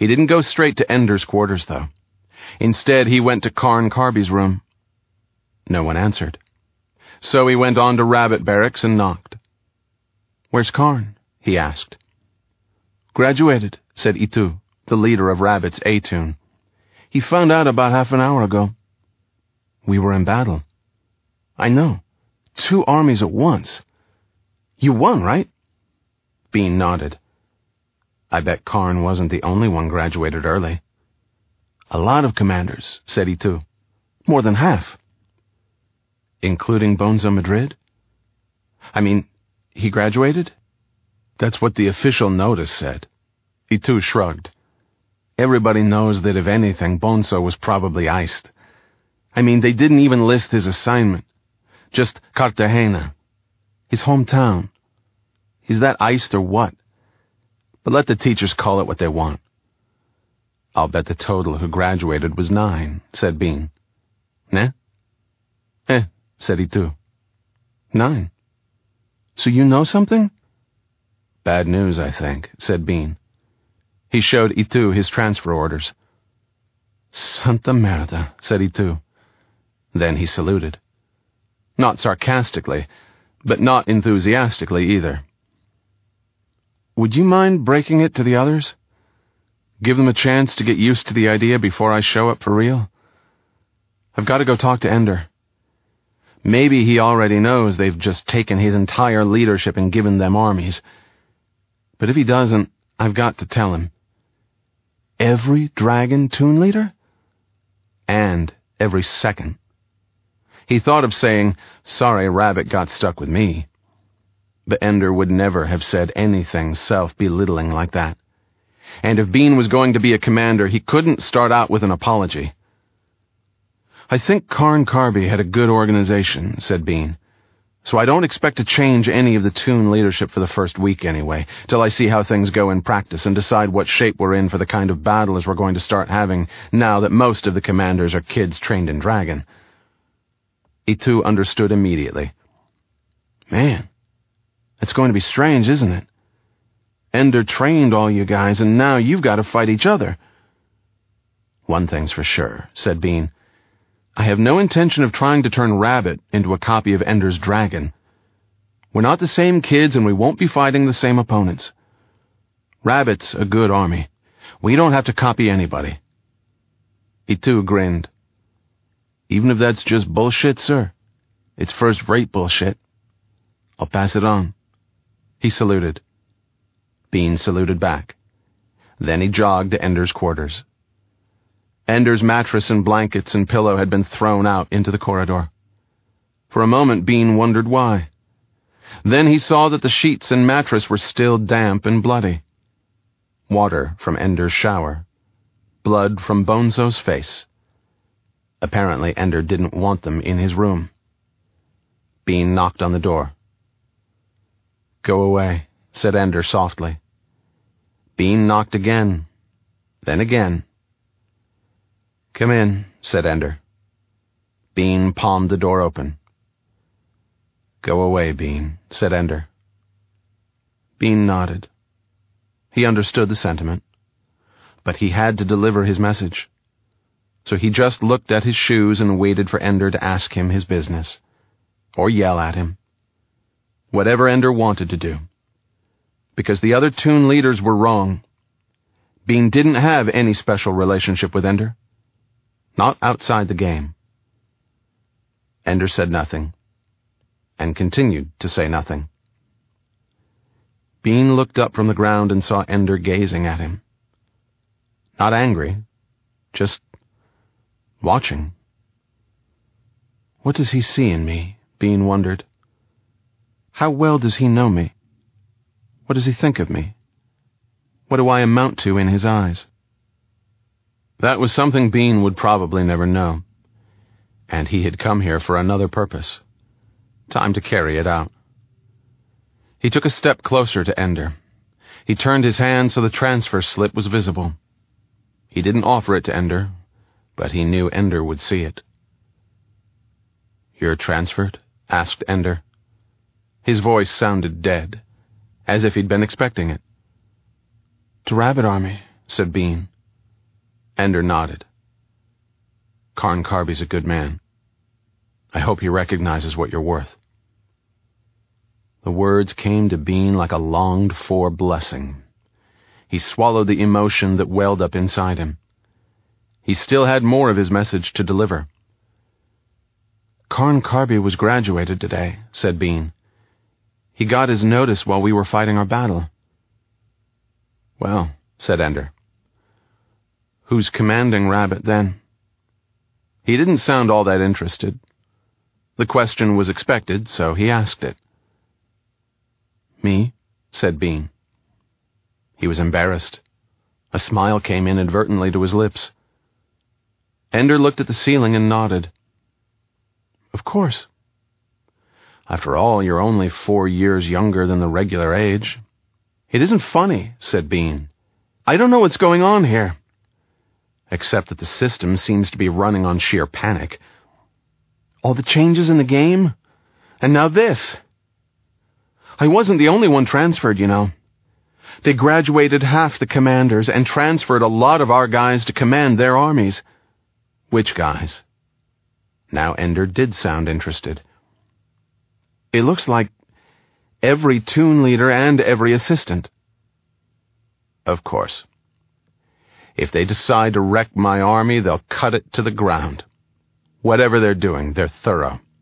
He didn't go straight to Ender's quarters, though. Instead, he went to Karn Carby's room. No one answered. So he went on to Rabbit Barracks and knocked. "Where's Karn?" he asked. "Graduated," said Itu, the leader of Rabbit's A-Tune. "He found out about half an hour ago." "We were in battle." "I know. 2 armies at once. You won, right?" Bean nodded. "I bet Karn wasn't the only one graduated early." "A lot of commanders," said Itu. "More than half." "Including Bonzo Madrid?" "I mean, he graduated?" "That's what the official notice said." Itu shrugged. "Everybody knows that if anything, Bonzo was probably iced. I mean, they didn't even list his assignment. Just Cartagena, his hometown. Is that iced or what? But let the teachers call it what they want." "I'll bet the total who graduated was 9, said Bean. "Eh?" Said Itu. 9. "So you know something?" "Bad news, I think," said Bean. He showed Itu his transfer orders. "Santa merda," said Itu. Then he saluted. Not sarcastically, but not enthusiastically either. "Would you mind breaking it to the others? Give them a chance to get used to the idea before I show up for real? I've got to go talk to Ender. Maybe he already knows they've just taken his entire leadership and given them armies. But if he doesn't, I've got to tell him. Every Dragon Toon leader? And every second." He thought of saying, "Sorry, Rabbit got stuck with me." But Ender would never have said anything self-belittling like that. And if Bean was going to be a commander, he couldn't start out with an apology. "I think Karn Carby had a good organization," said Bean. "So I don't expect to change any of the Toon leadership for the first week anyway, till I see how things go in practice and decide what shape we're in for the kind of battles we're going to start having now that most of the commanders are kids trained in Dragon." Itu understood immediately. "Man, it's going to be strange, isn't it? Ender trained all you guys, and now you've got to fight each other." "One thing's for sure," said Bean. "I have no intention of trying to turn Rabbit into a copy of Ender's Dragon. We're not the same kids, and we won't be fighting the same opponents. Rabbit's a good army. We don't have to copy anybody." Itu grinned. "Even if that's just bullshit, sir, it's first-rate bullshit. I'll pass it on." He saluted. Bean saluted back. Then he jogged to Ender's quarters. Ender's mattress and blankets and pillow had been thrown out into the corridor. For a moment, Bean wondered why. Then he saw that the sheets and mattress were still damp and bloody. Water from Ender's shower. Blood from Bonzo's face. Apparently, Ender didn't want them in his room. Bean knocked on the door. "Go away," said Ender softly. Bean knocked again, then again. "Come in," said Ender. Bean palmed the door open. "Go away, Bean," said Ender. Bean nodded. He understood the sentiment, but he had to deliver his message. So he just looked at his shoes and waited for Ender to ask him his business, or yell at him. Whatever Ender wanted to do. Because the other Toon leaders were wrong. Bean didn't have any special relationship with Ender. Not outside the game. Ender said nothing, and continued to say nothing. Bean looked up from the ground and saw Ender gazing at him. Not angry, just watching. What does he see in me? Bean wondered. How well does he know me? What does he think of me? What do I amount to in his eyes? That was something Bean would probably never know. And he had come here for another purpose. Time to carry it out. He took a step closer to Ender. He turned his hand so the transfer slip was visible. He didn't offer it to Ender, but he knew Ender would see it. "You're transferred?" asked Ender. His voice sounded dead, as if he'd been expecting it. "To Rabbit Army," said Bean. Ender nodded. Karn Karbi's a good man. I hope he recognizes what you're worth. The words came to Bean like a longed-for blessing. He swallowed the emotion that welled up inside him. He still had more of his message to deliver. Karn Karbi was graduated today, said Bean. He got his notice while we were fighting our battle. Well, said Ender. Who's commanding Rabbit then? He didn't sound all that interested. The question was expected, so he asked it. Me, said Bean. He was embarrassed. A smile came inadvertently to his lips. Ender looked at the ceiling and nodded. Of course. After all, you're only 4 years younger than the regular age. It isn't funny, said Bean. I don't know what's going on here. Except that the system seems to be running on sheer panic. All the changes in the game, and now this. I wasn't the only one transferred, you know. They graduated half the commanders and transferred a lot of our guys to command their armies. Which guys? Now Ender did sound interested. It looks like every toon leader and every assistant. Of course. If they decide to wreck my army, they'll cut it to the ground. Whatever they're doing, they're thorough.